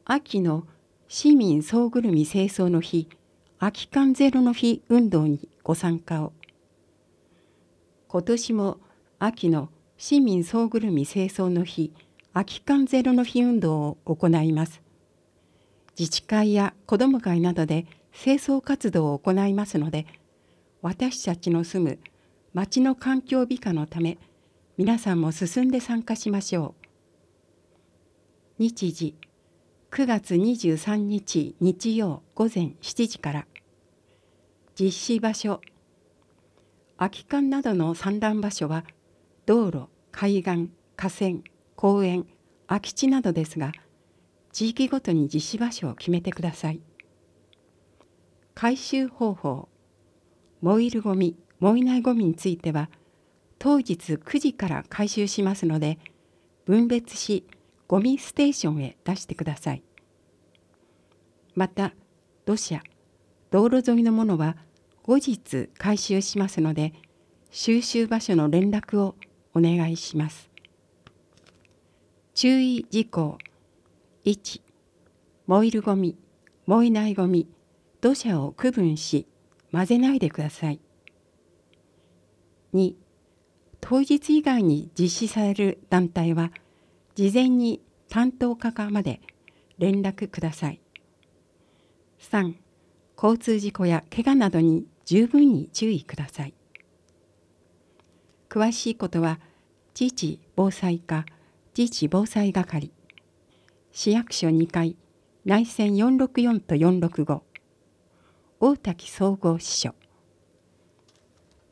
秋の市民総ぐるみ清掃の日、空き缶ゼロの日運動にご参加を。今年も秋の市民総ぐるみ清掃の日、空き缶ゼロの日運動を行います。自治会や子ども会などで清掃活動を行いますので、私たちの住む町の環境美化のため、皆さんも進んで参加しましょう。日時9月23日日曜午前7時から。実施場所、空き缶などの散乱場所は道路、海岸、河川、公園、空き地などですが、地域ごとに実施場所を決めてください。回収方法、燃えるごみ、燃えないごみについては、当日9時から回収しますので、分別し、ゴミステーションへ出してください。また、土砂、道路沿いのものは後日回収しますので、収集場所の連絡をお願いします。注意事項。1、燃えるごみ、燃えないごみ、土砂を区分し、混ぜないでください。2、当日以外に実施される団体は、事前に担当課まで連絡ください。3、交通事故や怪我などに十分に注意ください。詳しいことは、自治防災課、自治防災係、市役所2階、内線464と465、大滝総合支所。